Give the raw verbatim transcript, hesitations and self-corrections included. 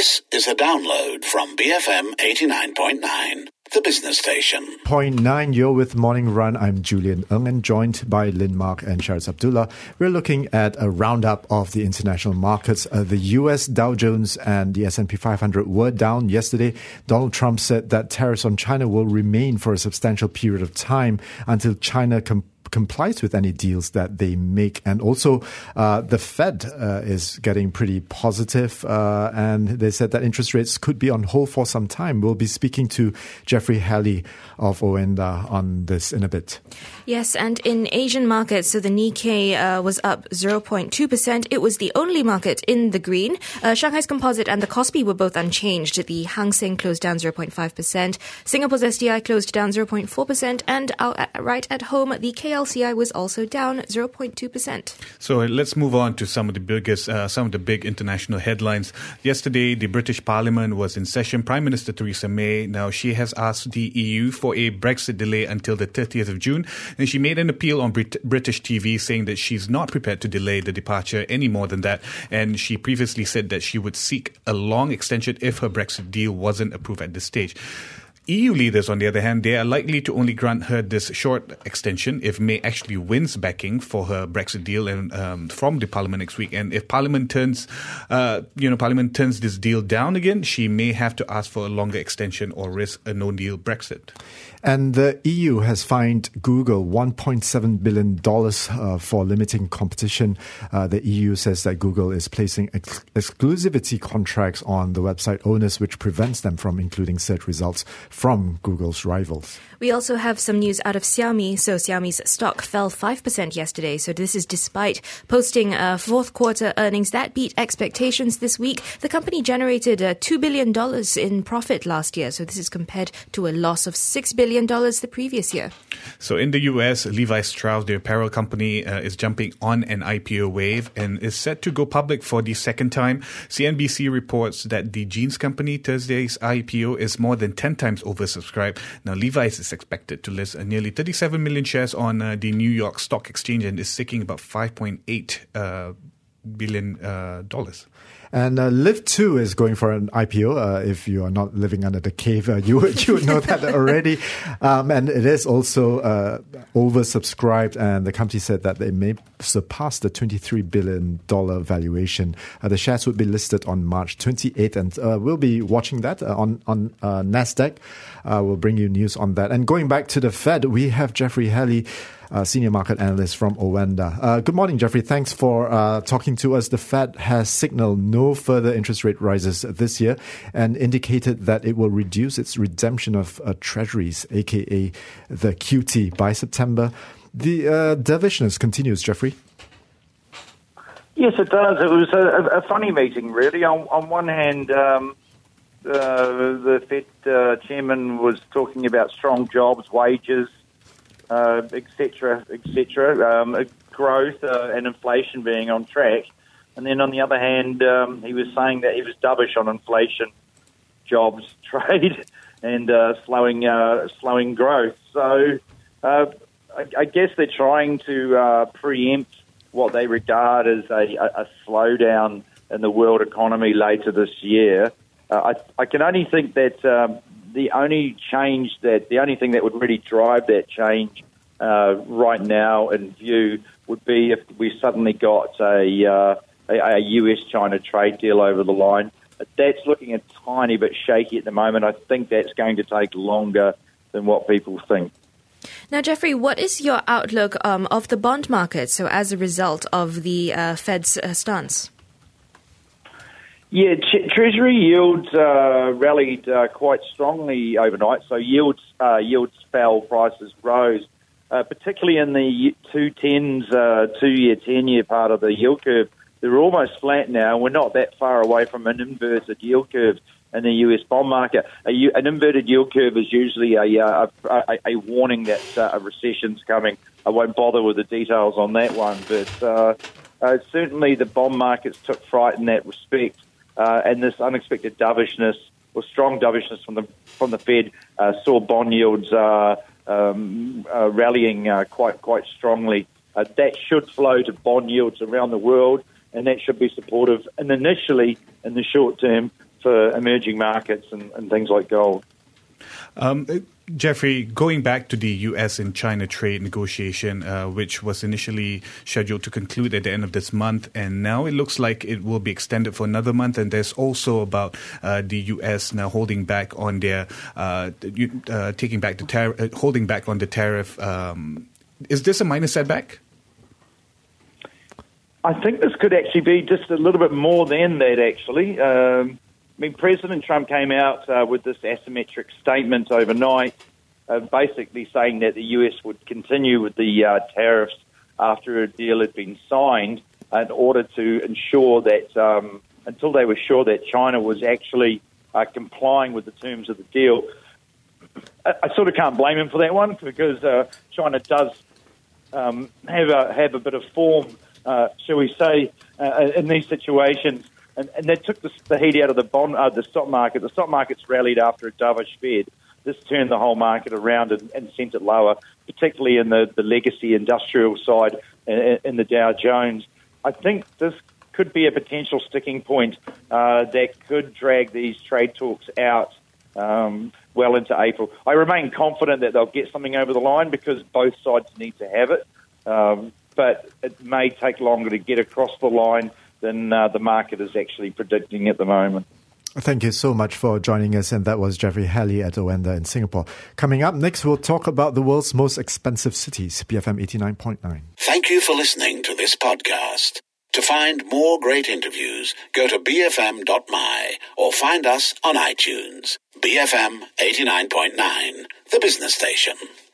This is a download from B F M eighty-nine point nine, the business station. Point nine, you're with Morning Run. I'm Julian Ng and joined by Lynn Mark and Shariz Abdullah. We're looking at a roundup of the international markets. Uh, the U S Dow Jones and the S and P five hundred were down yesterday. Donald Trump said that tariffs on China will remain for a substantial period of time until China com- complies with any deals that they make. And also, uh, the Fed uh, is getting pretty positive, uh, and they said that interest rates could be on hold for some time. We'll be speaking to Jeffrey Halley of Owenda on this in a bit. Yes, and in Asian markets, so the Nikkei uh, was up zero point two percent. It was the only market in the green. Uh, Shanghai's Composite and the Kospi were both unchanged. The Hang Seng closed down zero point five percent. Singapore's S D I closed down zero point four percent. And out at, right at home, the K L C I was also down zero point two percent. So let's move on to some of the biggest, uh, some of the big international headlines. Yesterday, the British Parliament was in session. Prime Minister Theresa May, now she has asked the E U for a Brexit delay until the thirtieth of June. And she made an appeal on Brit- British T V saying that she's not prepared to delay the departure any more than that. And she previously said that she would seek a long extension if her Brexit deal wasn't approved at this stage. E U leaders, on the other hand, they are likely to only grant her this short extension if May actually wins backing for her Brexit deal and um, from the Parliament next week. And if Parliament turns, uh, you know, Parliament turns this deal down again, she may have to ask for a longer extension or risk a no-deal Brexit. And the E U has fined Google one point seven billion dollars uh, for limiting competition. Uh, the E U says that Google is placing ex- exclusivity contracts on the website owners, which prevents them from including search results from Google's rivals. We also have some news out of Xiaomi. So Xiaomi's stock fell five percent yesterday. So this is despite posting uh, fourth quarter earnings that beat expectations this week. The company generated uh, two billion dollars in profit last year. So this is compared to a loss of six billion dollars the previous year. So in the U S, Levi Strauss, the apparel company, uh, is jumping on an I P O wave and is set to go public for the second time. C N B C reports that the jeans company Thursday's I P O is more than ten times oversubscribed. Now, Levi's is expected to list uh, nearly thirty-seven million shares on uh, the New York Stock Exchange and is seeking about five point eight uh, billion uh, dollars. And uh, Live two is going for an I P O. Uh, if you are not living under the cave, uh, you, would, you would know that already. Um, and it is also uh, oversubscribed, and the company said that they may surpass the twenty-three billion dollars valuation. Uh, the shares would be listed on March twenty-eighth, and uh, we'll be watching that uh, on, on uh, NASDAQ. Uh, we'll bring you news on that. And going back to the Fed, we have Jeffrey Halley, Uh, senior market analyst from Owenda. Uh, good morning, Jeffrey. Thanks for uh, talking to us. The Fed has signaled no further interest rate rises this year and indicated that it will reduce its redemption of uh, treasuries, aka the Q T, by September. The uh, dovishness continues, Jeffrey. Yes, it does. It was a, a funny meeting, really. On, on one hand, um, uh, the Fed uh, chairman was talking about strong jobs, wages, Uh, et cetera, et cetera, um, growth uh, and inflation being on track. And then on the other hand, um, he was saying that he was dovish on inflation, jobs, trade, and uh, slowing uh, slowing growth. So uh, I, I guess they're trying to uh, preempt what they regard as a, a, a slowdown in the world economy later this year. Uh, I, I can only think that um, the only change that, the only thing that would really drive that change uh, right now in view would be if we suddenly got a, uh, a, a U S China trade deal over the line. That's looking a tiny bit shaky at the moment. I think that's going to take longer than what people think. Now, Jeffrey, what is your outlook um, of the bond market, so as a result of the uh, Fed's uh, stance? Yeah, t- Treasury yields uh, rallied uh, quite strongly overnight. So yields uh, yields fell, prices rose, uh, particularly in the two tens, uh, two-year, ten-year part of the yield curve. They're almost flat now. We're not that far away from an inverted yield curve in the U S bond market. A, an inverted yield curve is usually a a, a, a warning that uh, a recession's coming. I won't bother with the details on that one, but uh, uh, certainly the bond markets took fright in that respect. Uh, and this unexpected dovishness, or strong dovishness from the from the Fed, uh, saw bond yields uh, um, uh, rallying uh, quite quite strongly. Uh, that should flow to bond yields around the world, and that should be supportive, and initially in the short term, for emerging markets and, and things like gold. Um, Jeffrey, going back to the U S and China trade negotiation, uh, which was initially scheduled to conclude at the end of this month, and now it looks like it will be extended for another month. And there's also about uh, the U S now holding back on their uh, uh, taking back the tar- uh, holding back on the tariff. Um, is this a minor setback? I think this could actually be just a little bit more than that. Actually. Um, I mean, President Trump came out uh, with this asymmetric statement overnight, uh, basically saying that the U S would continue with the uh, tariffs after a deal had been signed in order to ensure that, um, until they were sure that China was actually uh, complying with the terms of the deal. I, I sort of can't blame him for that one, because uh, China does um, have a have a bit of form, uh, shall we say, uh, in these situations. And, and that took the, the heat out of the bond, uh, the stock market. The stock market's rallied after a dovish Fed. This turned the whole market around and, and sent it lower, particularly in the, the legacy industrial side in, in the Dow Jones. I think this could be a potential sticking point uh, that could drag these trade talks out um, well into April. I remain confident that they'll get something over the line because both sides need to have it, um, but it may take longer to get across the line than uh, the market is actually predicting at the moment. Thank you so much for joining us, and that was Jeffrey Halley at Owenda in Singapore. Coming up next, we'll talk about the world's most expensive cities, B F M eighty-nine point nine. Thank you for listening to this podcast. To find more great interviews, go to b f m dot m y or find us on iTunes. B F M eighty-nine point nine, the business station.